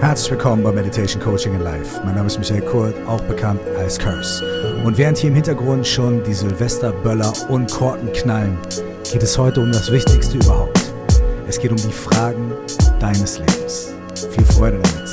Herzlich willkommen bei Meditation Coaching in Life. Mein Name ist Michael Kurt, auch bekannt als Curse. Und während hier im Hintergrund schon die Silvesterböller und Korken knallen, geht es heute um das Wichtigste überhaupt. Es geht um die Fragen deines Lebens. Viel Freude damit.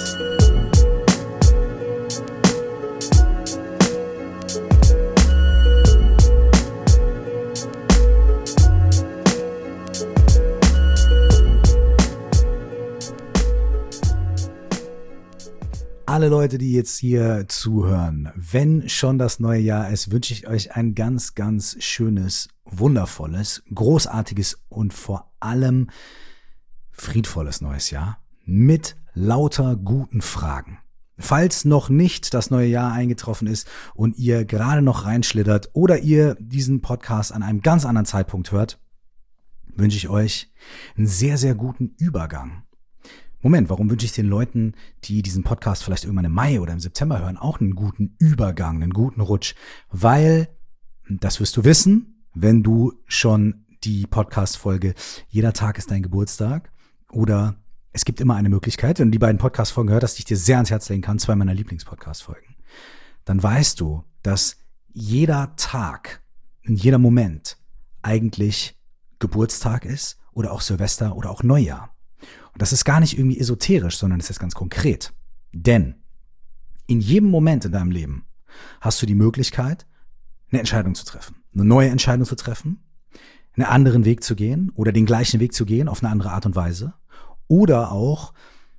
Alle Leute, die jetzt hier zuhören, wenn schon das neue Jahr ist, wünsche ich euch ein ganz, ganz schönes, wundervolles, großartiges und vor allem friedvolles neues Jahr mit lauter guten Fragen. Falls noch nicht das neue Jahr eingetroffen ist und ihr gerade noch reinschlittert oder ihr diesen Podcast an einem ganz anderen Zeitpunkt hört, wünsche ich euch einen sehr, sehr guten Übergang. Moment, warum wünsche ich den Leuten, die diesen Podcast vielleicht irgendwann im Mai oder im September hören, auch einen guten Übergang, einen guten Rutsch? Weil, das wirst du wissen, wenn du schon die Podcast-Folge Jeder Tag ist dein Geburtstag oder es gibt immer eine Möglichkeit, wenn du die beiden Podcast-Folgen hörst, dass ich dir sehr ans Herz legen kann, 2 meiner Lieblings-Podcast-Folgen, dann weißt du, dass jeder Tag, in jeder Moment eigentlich Geburtstag ist oder auch Silvester oder auch Neujahr. Und das ist gar nicht irgendwie esoterisch, sondern es ist ganz konkret. Denn in jedem Moment in deinem Leben hast du die Möglichkeit, eine Entscheidung zu treffen. Eine neue Entscheidung zu treffen, einen anderen Weg zu gehen oder den gleichen Weg zu gehen auf eine andere Art und Weise. Oder auch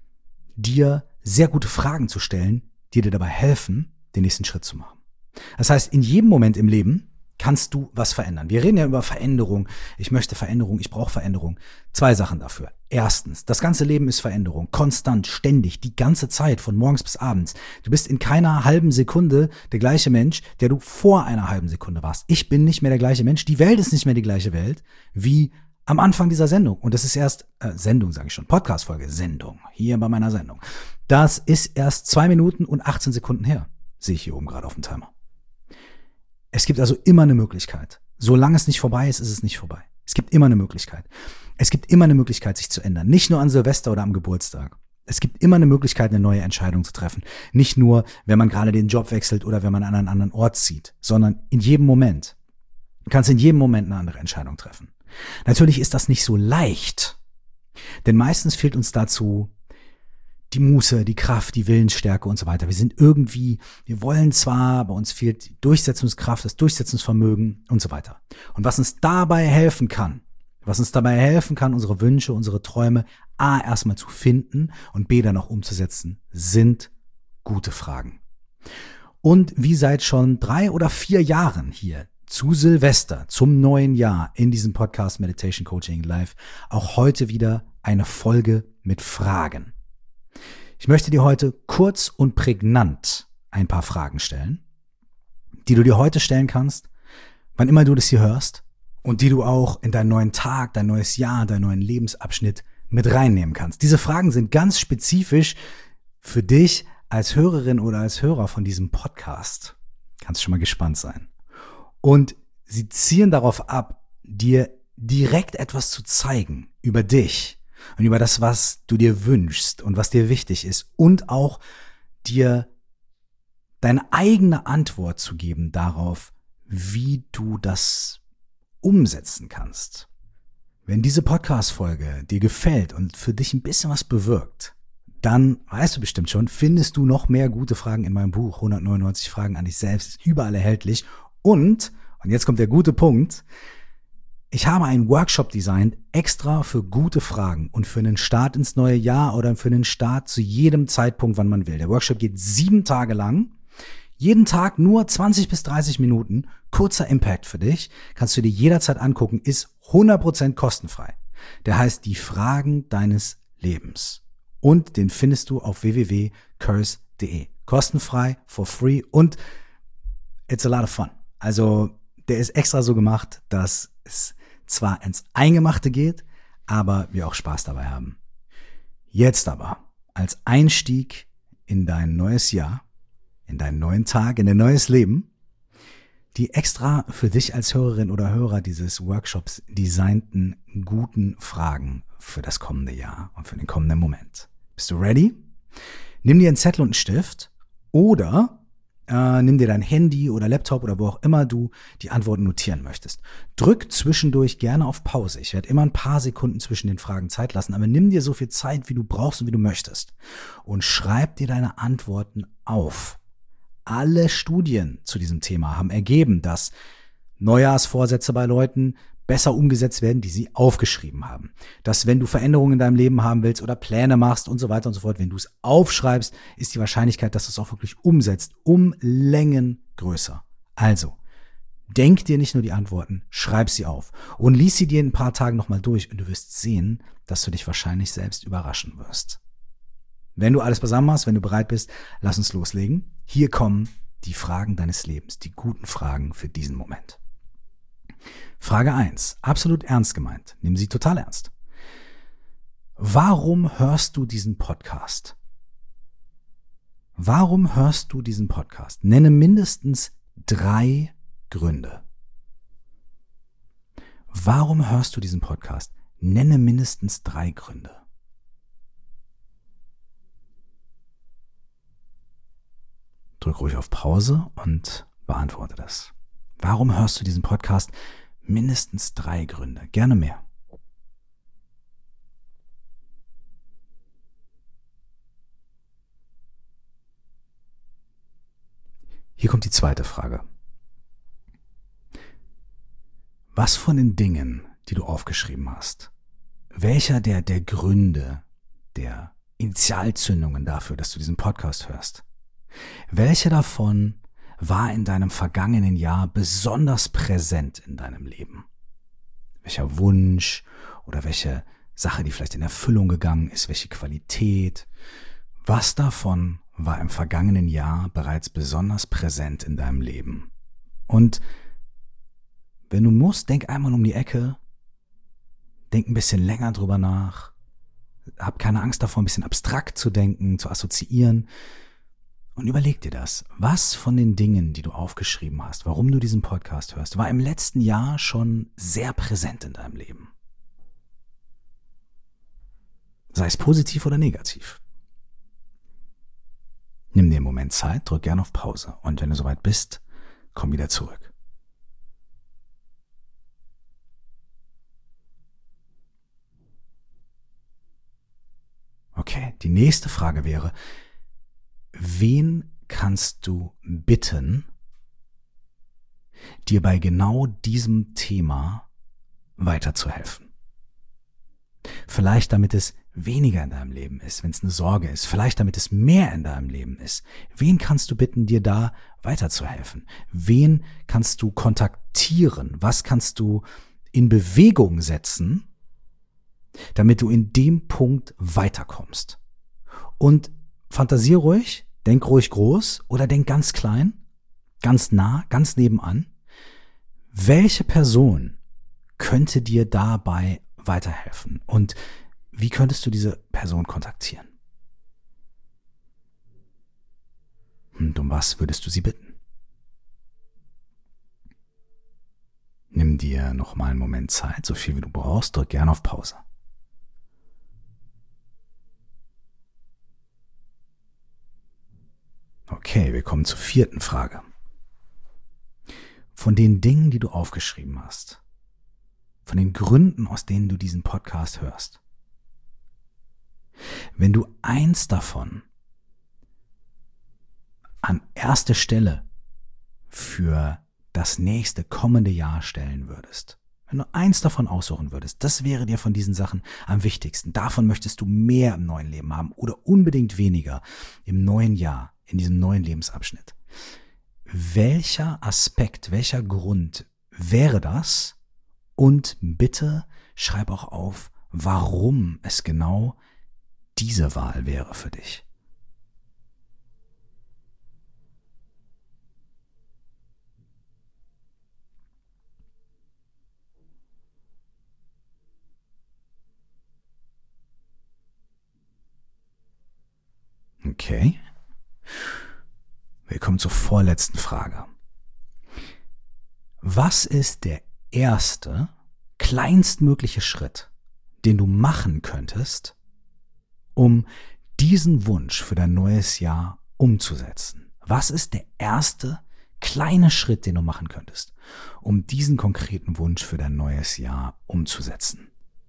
dir sehr gute Fragen zu stellen, die dir dabei helfen, den nächsten Schritt zu machen. Das heißt, in jedem Moment im Leben kannst du was verändern. Wir reden ja über Veränderung. Ich möchte Veränderung, ich brauche Veränderung. 2 Sachen dafür. Erstens, das ganze Leben ist Veränderung. Konstant, ständig, die ganze Zeit, von morgens bis abends. Du bist in keiner halben Sekunde der gleiche Mensch, der du vor einer halben Sekunde warst. Ich bin nicht mehr der gleiche Mensch. Die Welt ist nicht mehr die gleiche Welt wie am Anfang dieser Sendung. Und das ist erst, Sendung sage ich schon, Podcast-Folge, Sendung, hier bei meiner Sendung. Das ist erst 2 Minuten und 18 Sekunden her, sehe ich hier oben gerade auf dem Timer. Es gibt also immer eine Möglichkeit. Solange es nicht vorbei ist, ist es nicht vorbei. Es gibt immer eine Möglichkeit. Es gibt immer eine Möglichkeit, sich zu ändern. Nicht nur an Silvester oder am Geburtstag. Es gibt immer eine Möglichkeit, eine neue Entscheidung zu treffen. Nicht nur, wenn man gerade den Job wechselt oder wenn man an einen anderen Ort zieht, sondern in jedem Moment. Du kannst in jedem Moment eine andere Entscheidung treffen. Natürlich ist das nicht so leicht, denn meistens fehlt uns dazu die Muße, die Kraft, die Willensstärke und so weiter. Wir wollen zwar, bei uns fehlt die Durchsetzungskraft, das Durchsetzungsvermögen und so weiter. Und was uns dabei helfen kann, unsere Wünsche, unsere Träume A erstmal zu finden und B dann auch umzusetzen, sind gute Fragen. Und wie seit schon 3 oder 4 Jahren hier zu Silvester, zum neuen Jahr in diesem Podcast Meditation Coaching Live, auch heute wieder eine Folge mit Fragen. Ich möchte dir heute kurz und prägnant ein paar Fragen stellen, die du dir heute stellen kannst, wann immer du das hier hörst und die du auch in deinen neuen Tag, dein neues Jahr, deinen neuen Lebensabschnitt mit reinnehmen kannst. Diese Fragen sind ganz spezifisch für dich als Hörerin oder als Hörer von diesem Podcast. Kannst schon mal gespannt sein. Und sie zielen darauf ab, dir direkt etwas zu zeigen über dich und über das, was du dir wünschst und was dir wichtig ist und auch dir deine eigene Antwort zu geben darauf, wie du das umsetzen kannst. Wenn diese Podcast-Folge dir gefällt und für dich ein bisschen was bewirkt, dann weißt du bestimmt schon, findest du noch mehr gute Fragen in meinem Buch 199 Fragen an dich selbst, ist überall erhältlich und jetzt kommt der gute Punkt, ich habe einen Workshop designt, extra für gute Fragen und für einen Start ins neue Jahr oder für einen Start zu jedem Zeitpunkt, wann man will. Der Workshop geht 7 Tage lang, jeden Tag nur 20 bis 30 Minuten, kurzer Impact für dich, kannst du dir jederzeit angucken, ist 100% kostenfrei. Der heißt die Fragen deines Lebens und den findest du auf www.curse.de. Kostenfrei, for free und it's a lot of fun. Also der ist extra so gemacht, dass es zwar ins Eingemachte geht, aber wir auch Spaß dabei haben. Jetzt aber als Einstieg in dein neues Jahr, in deinen neuen Tag, in dein neues Leben, die extra für dich als Hörerin oder Hörer dieses Workshops designten guten Fragen für das kommende Jahr und für den kommenden Moment. Bist du ready? Nimm dir einen Zettel und einen Stift oder nimm dir dein Handy oder Laptop oder wo auch immer du die Antworten notieren möchtest. Drück zwischendurch gerne auf Pause. Ich werde immer ein paar Sekunden zwischen den Fragen Zeit lassen, aber nimm dir so viel Zeit, wie du brauchst und wie du möchtest. Und schreib dir deine Antworten auf. Alle Studien zu diesem Thema haben ergeben, dass Neujahrsvorsätze bei Leuten besser umgesetzt werden, die sie aufgeschrieben haben. Dass wenn du Veränderungen in deinem Leben haben willst oder Pläne machst und so weiter und so fort, wenn du es aufschreibst, ist die Wahrscheinlichkeit, dass du es auch wirklich umsetzt, um Längen größer. Also, denk dir nicht nur die Antworten, schreib sie auf und lies sie dir in ein paar Tagen nochmal durch und du wirst sehen, dass du dich wahrscheinlich selbst überraschen wirst. Wenn du alles beisammen hast, wenn du bereit bist, lass uns loslegen. Hier kommen die Fragen deines Lebens, die guten Fragen für diesen Moment. Frage 1, absolut ernst gemeint. Nimm sie total ernst. Warum hörst du diesen Podcast? Warum hörst du diesen Podcast? Nenne mindestens 3 Gründe. Warum hörst du diesen Podcast? Nenne mindestens 3 Gründe. Drück ruhig auf Pause und beantworte das. Warum hörst du diesen Podcast? Mindestens 3 Gründe, gerne mehr. Hier kommt die zweite Frage. Was von den Dingen, die du aufgeschrieben hast, welcher der Gründe, der Initialzündungen dafür, dass du diesen Podcast hörst, welche davon war in deinem vergangenen Jahr besonders präsent in deinem Leben? Welcher Wunsch oder welche Sache, die vielleicht in Erfüllung gegangen ist, welche Qualität? Was davon war im vergangenen Jahr bereits besonders präsent in deinem Leben? Und wenn du musst, denk einmal um die Ecke, denk ein bisschen länger drüber nach, hab keine Angst davor, ein bisschen abstrakt zu denken, zu assoziieren. Und überleg dir das. Was von den Dingen, die du aufgeschrieben hast, warum du diesen Podcast hörst, war im letzten Jahr schon sehr präsent in deinem Leben? Sei es positiv oder negativ. Nimm dir einen Moment Zeit, drück gerne auf Pause. Und wenn du soweit bist, komm wieder zurück. Okay, die nächste Frage wäre, wen kannst du bitten, dir bei genau diesem Thema weiterzuhelfen? Vielleicht damit es weniger in deinem Leben ist, wenn es eine Sorge ist. Vielleicht damit es mehr in deinem Leben ist. Wen kannst du bitten, dir da weiterzuhelfen? Wen kannst du kontaktieren? Was kannst du in Bewegung setzen, damit du in dem Punkt weiterkommst? Und fantasier ruhig, denk ruhig groß oder denk ganz klein, ganz nah, ganz nebenan. Welche Person könnte dir dabei weiterhelfen? Und wie könntest du diese Person kontaktieren? Und um was würdest du sie bitten? Nimm dir nochmal einen Moment Zeit, so viel wie du brauchst, drück gerne auf Pause. Okay, wir kommen zur 4. Frage. Von den Dingen, die du aufgeschrieben hast, von den Gründen, aus denen du diesen Podcast hörst, wenn du eins davon an erste Stelle für das nächste kommende Jahr stellen würdest, wenn du eins davon aussuchen würdest, das wäre dir von diesen Sachen am wichtigsten. Davon möchtest du mehr im neuen Leben haben oder unbedingt weniger im neuen Jahr, in diesem neuen Lebensabschnitt. Welcher Aspekt, welcher Grund wäre das? Und bitte schreib auch auf, warum es genau diese Wahl wäre für dich. Okay. Wir kommen zur vorletzten Frage. Was ist der erste, kleinstmögliche Schritt, den du machen könntest, um diesen Wunsch für dein neues Jahr umzusetzen? Was ist der erste kleine Schritt, den du machen könntest, um diesen konkreten Wunsch für dein neues Jahr umzusetzen?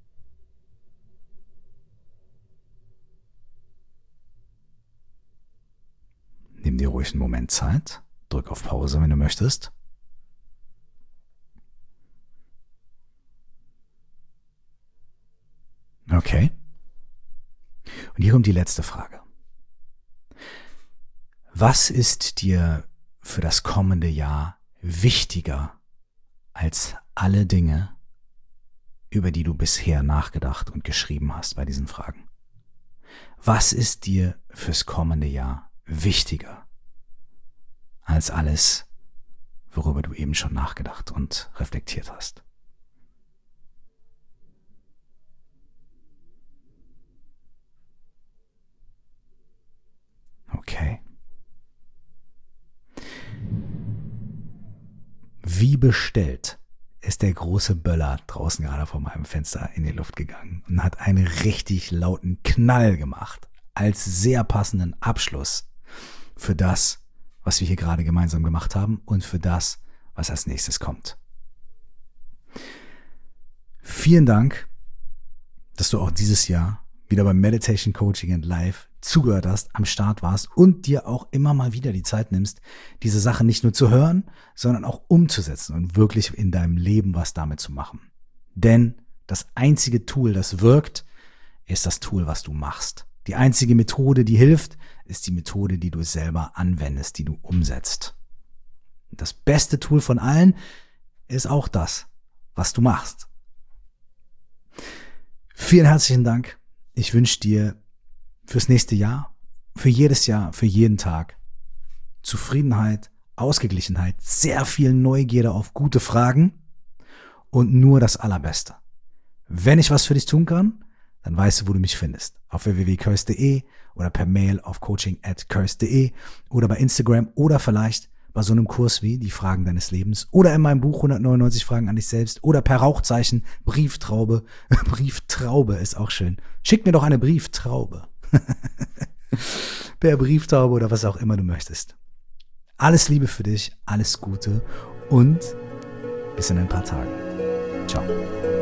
Nimm dir ruhig einen Moment Zeit, drück auf Pause, wenn du möchtest. Okay. Und hier kommt die letzte Frage. Was ist dir für das kommende Jahr wichtiger als alle Dinge, über die du bisher nachgedacht und geschrieben hast bei diesen Fragen? Was ist dir fürs kommende Jahr wichtiger als alles, worüber du eben schon nachgedacht und reflektiert hast? Okay. Wie bestellt ist der große Böller draußen gerade vor meinem Fenster in die Luft gegangen und hat einen richtig lauten Knall gemacht, als sehr passenden Abschluss für das, was wir hier gerade gemeinsam gemacht haben und für das, was als nächstes kommt. Vielen Dank, dass du auch dieses Jahr wieder beim Meditation Coaching and Life zugehört hast, am Start warst und dir auch immer mal wieder die Zeit nimmst, diese Sache nicht nur zu hören, sondern auch umzusetzen und wirklich in deinem Leben was damit zu machen. Denn das einzige Tool, das wirkt, ist das Tool, was du machst. Die einzige Methode, die hilft, ist die Methode, die du selber anwendest, die du umsetzt. Und das beste Tool von allen ist auch das, was du machst. Vielen herzlichen Dank. Ich wünsche dir fürs nächste Jahr, für jedes Jahr, für jeden Tag Zufriedenheit, Ausgeglichenheit, sehr viel Neugierde auf gute Fragen und nur das Allerbeste. Wenn ich was für dich tun kann, dann weißt du, wo du mich findest. Auf www.curse.de oder per Mail auf coaching@curse.de oder bei Instagram oder vielleicht bei so einem Kurs wie die Fragen deines Lebens oder in meinem Buch 199 Fragen an dich selbst oder per Rauchzeichen, Brieftraube. Brieftraube ist auch schön. Schick mir doch eine Brieftraube. Per Brieftaube oder was auch immer du möchtest. Alles Liebe für dich, alles Gute und bis in ein paar Tagen. Ciao.